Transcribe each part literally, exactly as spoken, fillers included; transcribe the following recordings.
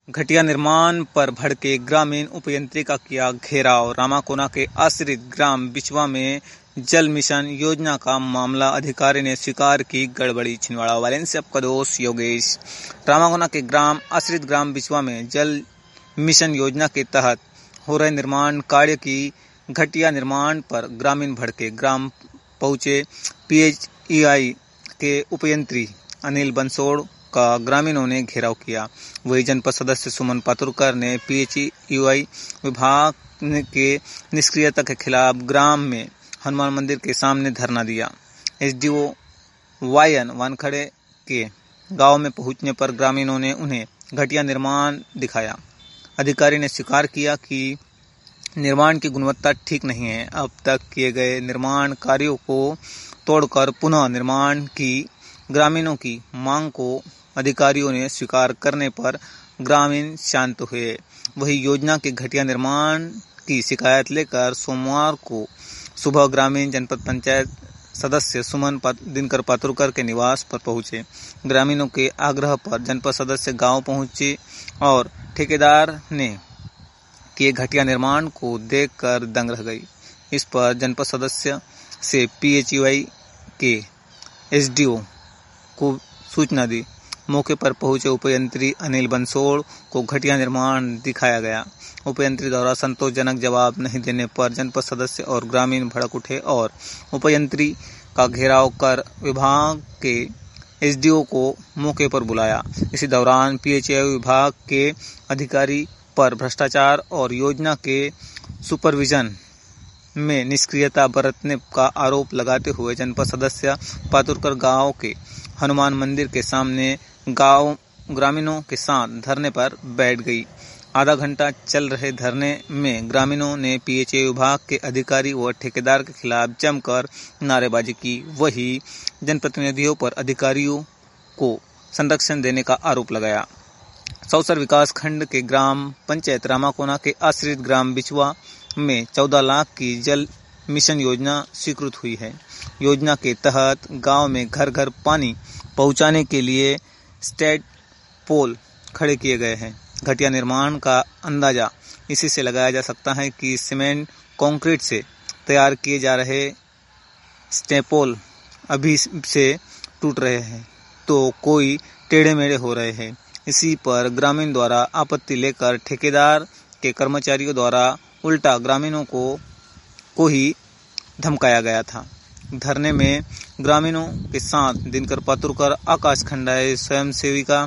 घटिया निर्माण पर भड़के ग्रामीण, उपयंत्री का किया घेराव। रामाकोना के आश्रित ग्राम बिचवा में जल मिशन योजना का मामला, अधिकारी ने स्वीकार की गड़बड़ी। छिंदवाड़ा वायलेंस से आपका दोस्त योगेश। रामाकोना के ग्राम आश्रित ग्राम बिचवा में जल मिशन योजना के तहत हो रहे निर्माण कार्य की घटिया निर्माण पर ग्रामीण भड़के। ग्राम पहुंचे पीएचईआई के उपयंत्री अनिल बंसोड़ का ग्रामीणों ने घेराव किया। वही जनपद सदस्य सुमन पातुरकर ने पीएचईआई विभाग के निष्क्रियता के खिलाफ ग्राम में हनुमान मंदिर के सामने धरना दिया। एसडीओ वायन वानखड़े के गांव में पहुंचने पर ग्रामीणों ने उन्हें घटिया निर्माण दिखाया। अधिकारी ने स्वीकार किया कि निर्माण की गुणवत्ता ठीक नहीं है। अब तक किए गए निर्माण कार्यों को तोड़कर पुनः निर्माण की ग्रामीणों की मांग को अधिकारियों ने स्वीकार करने पर ग्रामीण शांत हुए। वही योजना के घटिया निर्माण की शिकायत लेकर सोमवार को सुबह ग्रामीण जनपद पंचायत सदस्य सुमन दिनकर पातुरकर के निवास पर पहुंचे। ग्रामीणों के आग्रह पर जनपद सदस्य गांव पहुंचे और ठेकेदार ने किए घटिया निर्माण को देखकर दंग रह गई। इस पर जनपद सदस्य से पीएचईआई के एसडीओ को सूचना दी। मौके पर पहुंचे उपयंत्री अनिल बंसोड़ को घटिया निर्माण दिखाया गया। उपयंत्री द्वारा संतोषजनक जवाब नहीं देने पर जनपद सदस्य और ग्रामीण भड़क उठे और उपयंत्री का घेराव कर विभाग के एसडीओ को मौके पर बुलाया। इसी दौरान पीएचईआई विभाग के अधिकारी पर भ्रष्टाचार और योजना के सुपरविजन में निष्क्रियता बरतने का आरोप लगाते हुए जनपद सदस्य पातुरकर गांव के हनुमान मंदिर के सामने गांव ग्रामीणों के साथ धरने पर बैठ गई। आधा घंटा चल रहे धरने में ग्रामीणों ने पीएचईआई विभाग के अधिकारी व ठेकेदार के खिलाफ जमकर नारेबाजी की। वही जनप्रतिनिधियों पर अधिकारियों को संरक्षण देने का आरोप लगाया। सौसर विकास खंड के ग्राम पंचायत रामाकोना के आश्रित ग्राम बिचवा में चौदह लाख की जल मिशन योजना स्वीकृत हुई है। योजना के तहत गांव में घर घर पानी पहुंचाने के लिए स्टेट पोल खड़े किए गए हैं। घटिया निर्माण का अंदाजा इसी से लगाया जा सकता है कि सीमेंट कंक्रीट से तैयार किए जा रहे स्टेपोल अभी से टूट रहे हैं तो कोई टेढ़े मेढ़े हो रहे हैं। इसी पर ग्रामीण द्वारा आपत्ति लेकर ठेकेदार के कर्मचारियों द्वारा उल्टा ग्रामीणों को को ही धमकाया गया था। धरने में ग्रामीणों के साथ दिनकर पातुरकर, आकाश खंडाए, स्वयं सेविका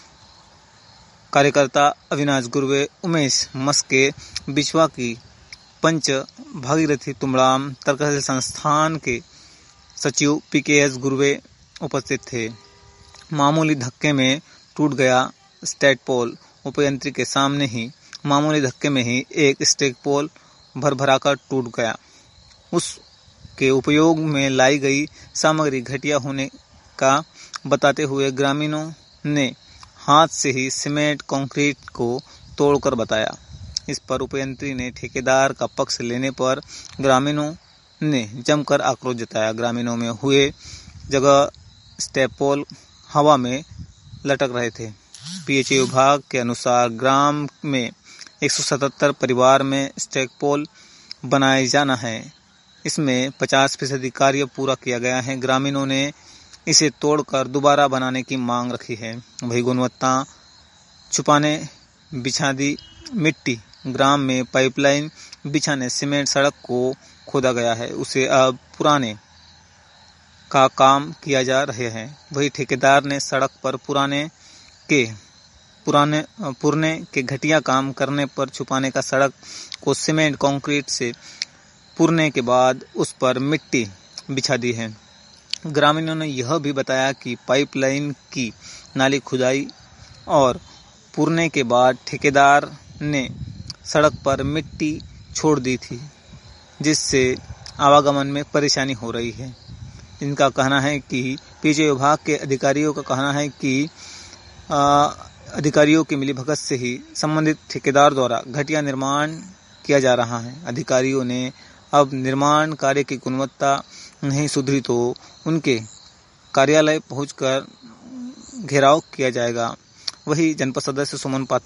कार्यकर्ता अविनाश गुरवे, उमेश मस्के, बिचवा की पंच भागीरथी तुमड़ाम, तर्कशील संस्थान के सचिव पीकेएस गुरवे उपस्थित थे। मामूली धक्के में टूट गया स्टेट पोल। उपयंत्री के सामने ही मामूली धक्के में ही एक स्टेट पोल भर भराकर टूट गया। उसके उपयोग में लाई गई सामग्री घटिया होने का बताते हुए ग्रामीणों ने हाथ से ही सीमेंट कंक्रीट को तोड़कर बताया। इस पर उपयंत्री ने ठेकेदार का पक्ष लेने पर ग्रामीणों ने जमकर आक्रोश जताया। ग्रामीणों में हुए जगह स्टेपोल हवा में लटक रहे थे। पीएचईआई विभाग के अनुसार ग्राम में एक सौ सतहत्तर परिवार में स्टेपोल बनाए जाना है। इसमें पचास फीसदी कार्य पूरा किया गया है। ग्रामीणों ने इसे तोड़कर दोबारा बनाने की मांग रखी है। वही गुणवत्ता छुपाने बिछा दी मिट्टी। ग्राम में पाइपलाइन बिछाने सीमेंट सड़क को खोदा गया है, उसे अब पुराने का काम किया जा रहे हैं। वही ठेकेदार ने सड़क पर पुराने के पुराने पुरने के घटिया काम करने पर छुपाने का सड़क को सीमेंट कंक्रीट से पुरने के बाद उस पर मिट्टी बिछा दी है। ग्रामीणों ने यह भी बताया कि पाइपलाइन की नाली खुदाई और पुरने के बाद ठेकेदार ने सड़क पर मिट्टी छोड़ दी थी, जिससे आवागमन में परेशानी हो रही है। इनका कहना है कि पीएचईआई विभाग के अधिकारियों का कहना है कि आ, अधिकारियों की मिलीभगत से ही संबंधित ठेकेदार द्वारा घटिया निर्माण किया जा रहा है। अधिकारियों ने अब निर्माण कार्य की गुणवत्ता नहीं सुधरी तो उनके कार्यालय पहुंचकर घेराव किया जाएगा। वही जनपद सदस्य सुमन पात्र